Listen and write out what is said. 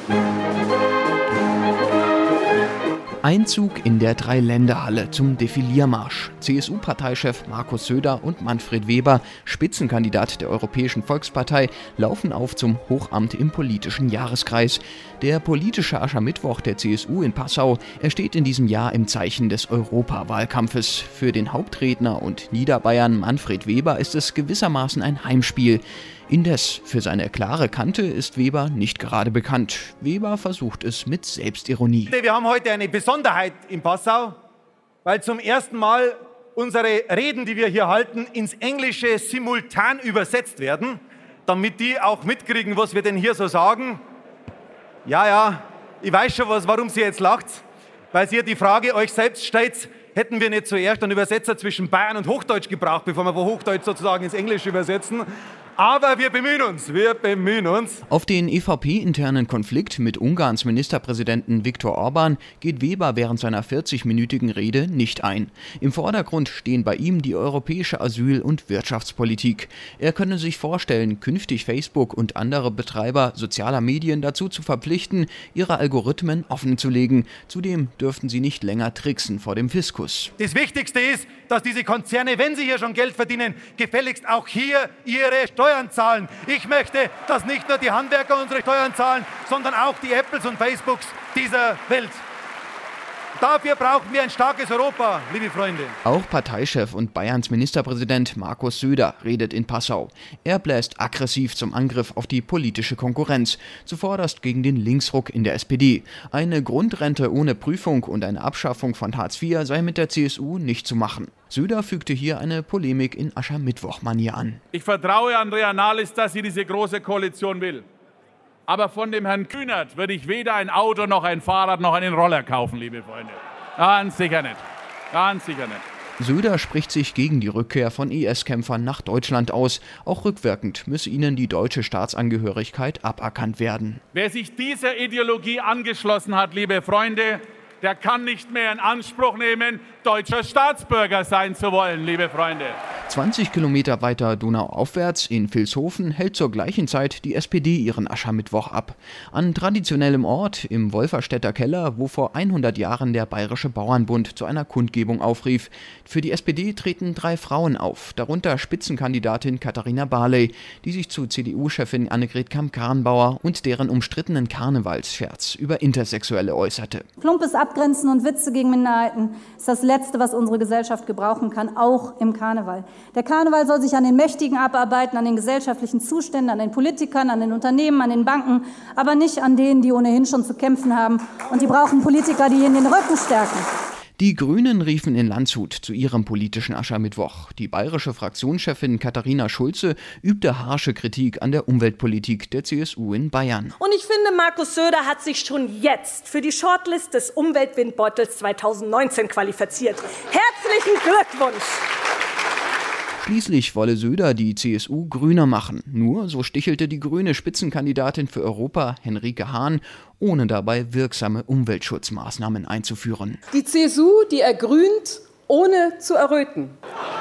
Einzug in der Dreiländerhalle zum Defiliermarsch. CSU-Parteichef Markus Söder und Manfred Weber, Spitzenkandidat der Europäischen Volkspartei, laufen auf zum Hochamt im politischen Jahreskreis. Der politische Aschermittwoch der CSU in Passau, er steht in diesem Jahr im Zeichen des Europawahlkampfes. Für den Hauptredner und Niederbayern Manfred Weber ist es gewissermaßen ein Heimspiel. Indes, für seine klare Kante ist Weber nicht gerade bekannt. Weber versucht es mit Selbstironie. Wir haben heute eine Besonderheit in Passau, weil zum ersten Mal unsere Reden, die wir hier halten, ins Englische simultan übersetzt werden, damit die auch mitkriegen, was wir denn hier so sagen. Ja, ich weiß schon, warum Sie jetzt lacht, weil ihr die Frage euch selbst stellt, hätten wir nicht zuerst einen Übersetzer zwischen Bayern und Hochdeutsch gebraucht, bevor wir von Hochdeutsch sozusagen ins Englische übersetzen. Aber wir bemühen uns. Auf den EVP-internen Konflikt mit Ungarns Ministerpräsidenten Viktor Orbán geht Weber während seiner 40-minütigen Rede nicht ein. Im Vordergrund stehen bei ihm die europäische Asyl- und Wirtschaftspolitik. Er könne sich vorstellen, künftig Facebook und andere Betreiber sozialer Medien dazu zu verpflichten, ihre Algorithmen offenzulegen. Zudem dürften sie nicht länger tricksen vor dem Fiskus. Das Wichtigste ist, dass diese Konzerne, wenn sie hier schon Geld verdienen, gefälligst auch hier ihre Steuern zahlen. Ich möchte, dass nicht nur die Handwerker unsere Steuern zahlen, sondern auch die Apples und Facebooks dieser Welt. Dafür brauchen wir ein starkes Europa, liebe Freunde. Auch Parteichef und Bayerns Ministerpräsident Markus Söder redet in Passau. Er bläst aggressiv zum Angriff auf die politische Konkurrenz, zuvorderst gegen den Linksruck in der SPD. Eine Grundrente ohne Prüfung und eine Abschaffung von Hartz IV sei mit der CSU nicht zu machen. Söder fügte hier eine Polemik in Aschermittwoch-Manier an. Ich vertraue Andrea Nahles, dass sie diese große Koalition will. Aber von dem Herrn Kühnert würde ich weder ein Auto noch ein Fahrrad noch einen Roller kaufen, liebe Freunde. Ganz sicher nicht. Ganz sicher nicht. Söder spricht sich gegen die Rückkehr von IS-Kämpfern nach Deutschland aus. Auch rückwirkend müsse ihnen die deutsche Staatsangehörigkeit aberkannt werden. Wer sich dieser Ideologie angeschlossen hat, liebe Freunde, der kann nicht mehr in Anspruch nehmen, deutscher Staatsbürger sein zu wollen, liebe Freunde. 20 Kilometer weiter donauaufwärts in Vilshofen hält zur gleichen Zeit die SPD ihren Aschermittwoch ab. An traditionellem Ort im Wolferstädter Keller, wo vor 100 Jahren der Bayerische Bauernbund zu einer Kundgebung aufrief. Für die SPD treten 3 Frauen auf, darunter Spitzenkandidatin Katharina Barley, die sich zu CDU-Chefin Annegret Kramp-Karrenbauer und deren umstrittenen Karnevalsscherz über Intersexuelle äußerte. Plumpes Abgrenzen und Witze gegen Minderheiten ist das Letzte, was unsere Gesellschaft gebrauchen kann, auch im Karneval. Der Karneval soll sich an den Mächtigen abarbeiten, an den gesellschaftlichen Zuständen, an den Politikern, an den Unternehmen, an den Banken, aber nicht an denen, die ohnehin schon zu kämpfen haben. Und die brauchen Politiker, die ihnen den Rücken stärken. Die Grünen riefen in Landshut zu ihrem politischen Aschermittwoch. Die bayerische Fraktionschefin Katharina Schulze übte harsche Kritik an der Umweltpolitik der CSU in Bayern. Und ich finde, Markus Söder hat sich schon jetzt für die Shortlist des Umweltwindbeutels 2019 qualifiziert. Herzlichen Glückwunsch! Schließlich wolle Söder die CSU grüner machen. Nur, so stichelte die grüne Spitzenkandidatin für Europa, Henrike Hahn, ohne dabei wirksame Umweltschutzmaßnahmen einzuführen. Die CSU, die ergrünt, ohne zu erröten.